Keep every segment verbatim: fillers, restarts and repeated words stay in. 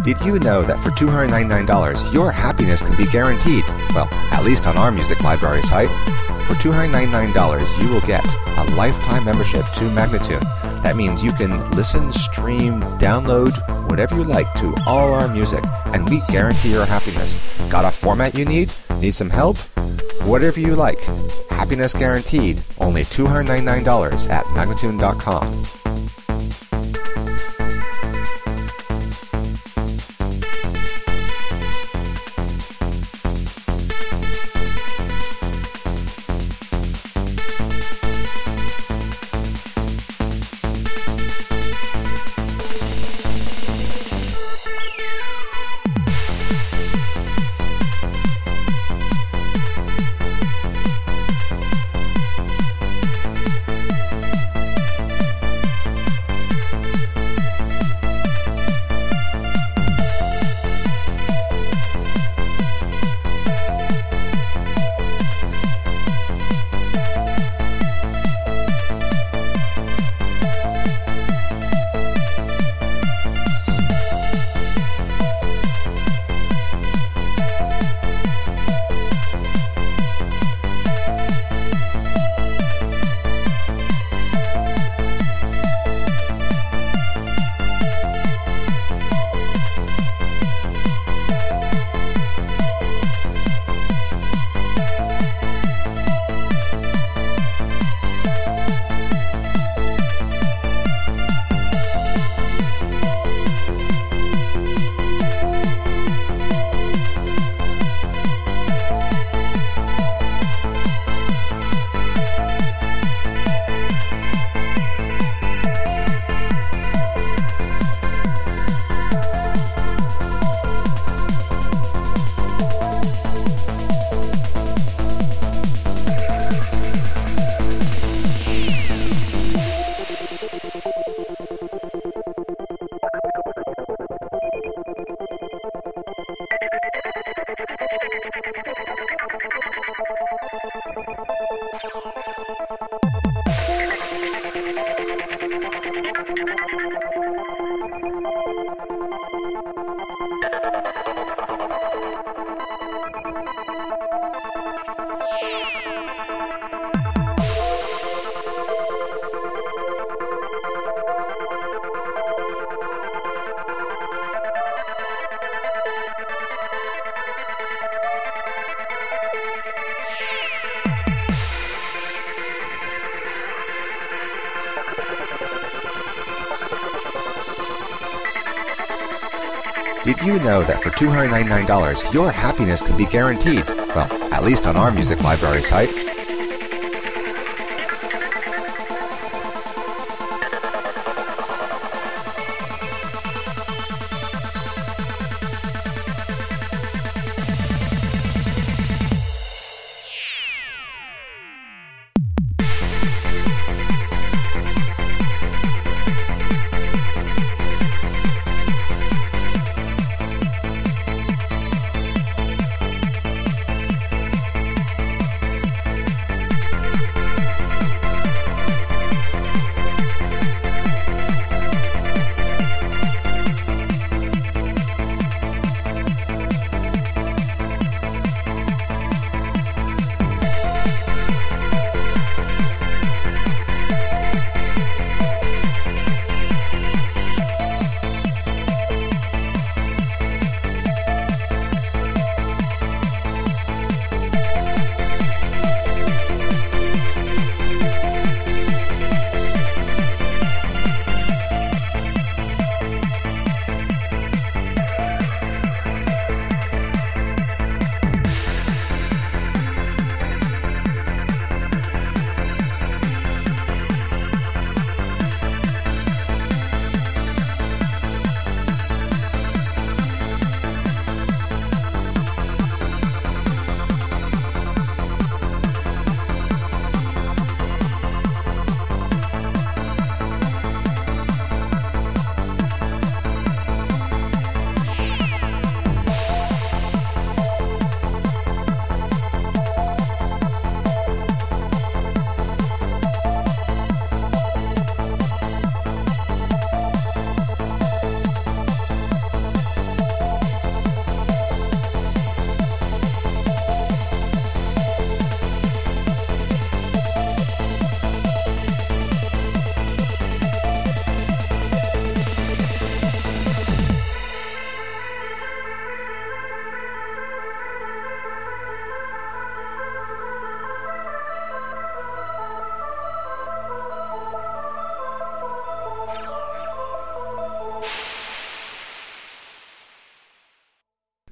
Did you know that for two hundred ninety-nine dollars, your happiness can be guaranteed? Well, at least on our music library site. For two hundred ninety-nine dollars, you will get a lifetime membership to Magnatune. That means you can listen, stream, download, whatever you like to all our music, and we guarantee your happiness. Got a format you need? Need some help? Whatever you like. Happiness guaranteed. Only two hundred ninety-nine dollars at Magnatune dot com. Did you know that for two hundred ninety-nine dollars, your happiness can be guaranteed? Well, at least on our music library site.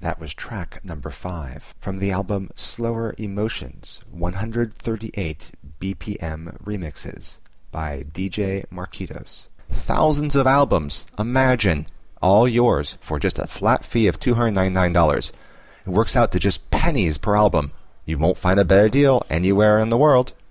That was track number five from the album Slower Emotions, one hundred thirty-eight B P M Remixes by D J Marquitos. Thousands of albums, imagine, all yours for just a flat fee of two hundred ninety-nine dollars. It works out to just pennies per album. You won't find a better deal anywhere in the world.